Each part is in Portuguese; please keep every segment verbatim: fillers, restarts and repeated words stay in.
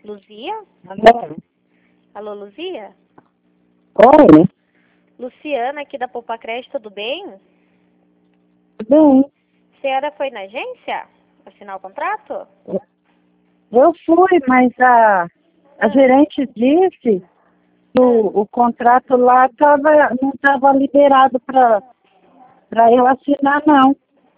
Luzia? Alô? Alô, Luzia? Oi, Luciana aqui da Poupa Crédito, tudo bem? tudo bem? A senhora foi na agência assinar o contrato? Eu fui, mas a, a gerente disse que o, o contrato lá tava, não estava liberado para eu assinar, não.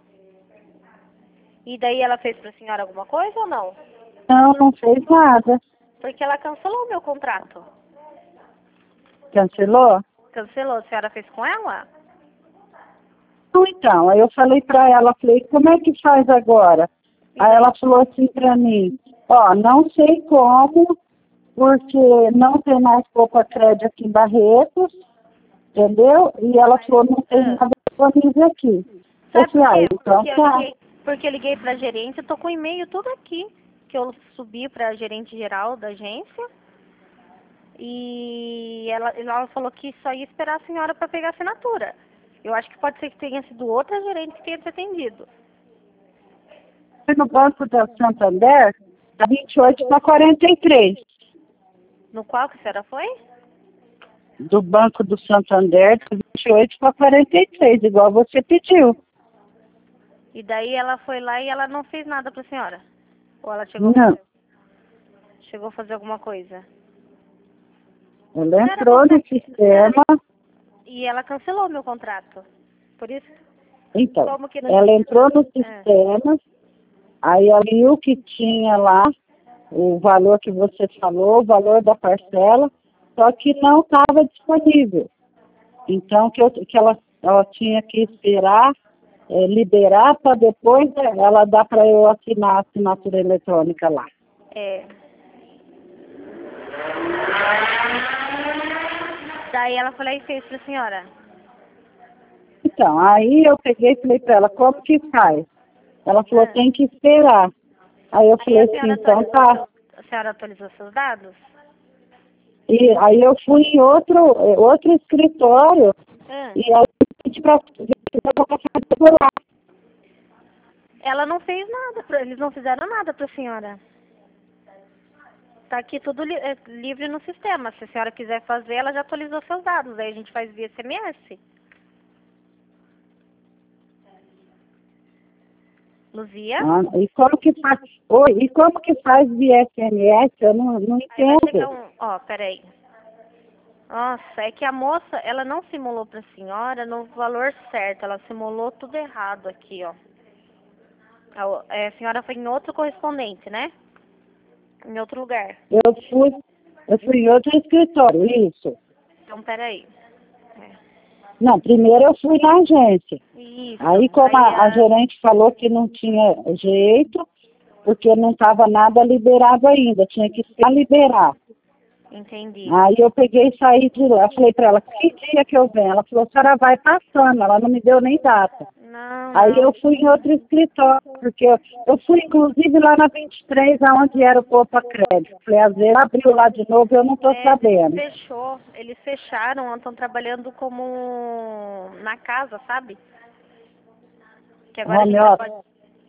E daí ela fez pra senhora alguma coisa ou não? Não, não fez nada. Porque ela cancelou o meu contrato. Cancelou? Cancelou, a senhora fez com ela? Então, aí eu falei para ela, falei, como é que faz agora? Aí ela falou assim para mim, ó, não sei como, porque não tem mais Poupa Crédito aqui em Barretos, entendeu? E ela falou, não tem nada disponível aqui. Eu Sabe falei, por ah, quê? Porque então eu tá. liguei, porque eu liguei pra gerente, eu tô com o e-mail tudo aqui. Que eu subi pra gerente geral da agência. E ela, ela falou que só ia esperar a senhora para pegar a assinatura. Eu acho que pode ser que tenha sido outra gerente que tenha te atendido. Fui no Banco da Santander, da vinte e oito para quarenta e três. No qual que a senhora foi? Do Banco do Santander, da vinte e oito para quarenta e três, igual você pediu. E daí ela foi lá e ela não fez nada pra senhora? Ou ela chegou, Não, chegou a fazer alguma coisa? ela Senhora, entrou no você- sistema, E ela cancelou meu contrato. Por isso, então, como que não ela tinha entrou no nada? É. sistema, aí ela viu que tinha lá o valor que você falou, o valor da parcela, só que não estava disponível. Então, que, eu, que ela, ela tinha que esperar, é, liberar para depois é, ela dar para eu assinar a assinatura eletrônica lá. É. Daí ela foi lá e fez pra senhora. Então, aí eu peguei e falei para ela, como que faz? Ela falou, Ah. tem que esperar. Aí eu Aí falei a assim, senhora então atualizou, tá. seus, a senhora atualizou seus dados? E aí eu fui em outro, eh, outro escritório Ah. e aí eu pedi para fazer lá. Ela não fez nada, pra, eles não fizeram nada pra senhora. Tá aqui tudo li, é, livre no sistema. Se a senhora quiser fazer, ela já atualizou seus dados. Aí a gente faz via S M S. Luzia? Ah, e como que faz? Oi, e como que faz via S M S? Eu não, não Aí vai chegar entendo. um... Ó, peraí. Nossa, é que a moça, ela não simulou pra senhora no valor certo. Ela simulou tudo errado aqui, ó. A, é, a senhora foi em outro correspondente, né? Em outro lugar. Eu fui, eu fui em outro escritório, isso. Então, peraí. É. Não, primeiro eu fui na agência. Isso. Aí como Aí a, a a... gerente falou que não tinha jeito, porque não estava nada liberado ainda, tinha que se liberar. Entendi. Aí eu peguei e saí de lá. Falei para ela, que dia que eu venho? Ela falou, a senhora vai passando, ela não me deu nem data. Não, Aí não. eu fui em outro escritório, porque eu, eu fui inclusive lá na vinte e três, aonde era o Poupa Crédito. Falei, às vezes abriu lá de novo, eu não estou É, sabendo. fechou. Eles fecharam, estão trabalhando como na casa, sabe? Que agora a Home gente já office. pode...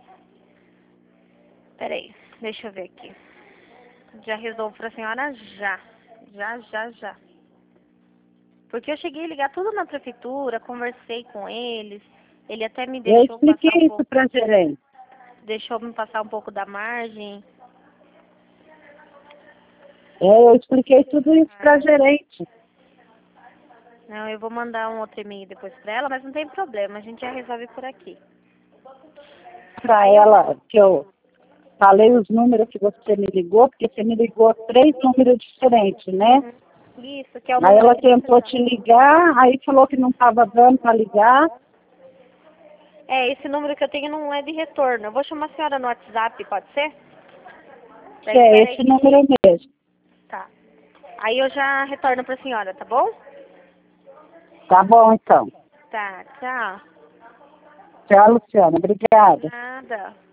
Peraí, deixa eu ver aqui. Já resolvo pra senhora já. Já, já, já. Porque eu cheguei a ligar tudo na prefeitura, conversei com eles. Ele até me Eu deixou expliquei passar um isso pouco, para a gerente. deixou me passar um pouco da margem. É, eu expliquei tudo isso para a gerente. Não, eu vou mandar um outro e-mail depois pra ela, mas não tem problema, a gente já resolve por aqui. Para Aí eu ela, vou... que eu falei os números que você me ligou, porque você me ligou três números diferentes, né? Isso, que é o Aí número ela que tentou precisa. te ligar, aí falou que não estava dando para ligar. É, esse número que eu tenho não é de retorno. Eu vou chamar a senhora no WhatsApp, pode ser? Que Daí, é peraí. esse número mesmo. Tá. Aí eu já retorno pra senhora, tá bom? Tá bom, então. Tá, tchau. Tchau, Luciana. Obrigada. Nada.